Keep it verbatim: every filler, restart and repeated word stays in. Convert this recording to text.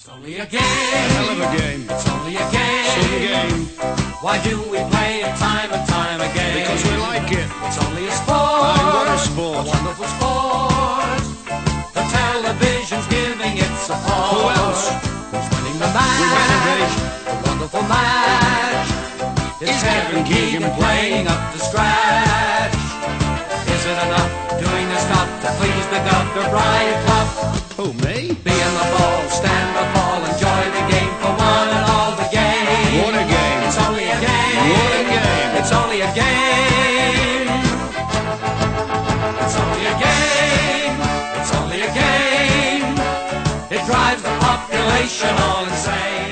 It's only a game. Hell of a game. It's only a game. Some game. Why do we play it time and time again? Because we like it. It's only a sport. And what a sport. A wonderful sport. The television's giving it support. Who else? Who's winning the match? We better be. A wonderful match. Is Kevin Keegan playing up to scratch? Is it enough doing this stuff to please the Gunther Bryant Club? Who, me? Be in the ball, stand the ball, enjoy the game for one and all the game. What a game. It's only a game. What a game. It's only a game. It's only a game. It's only a game. It drives the population all insane.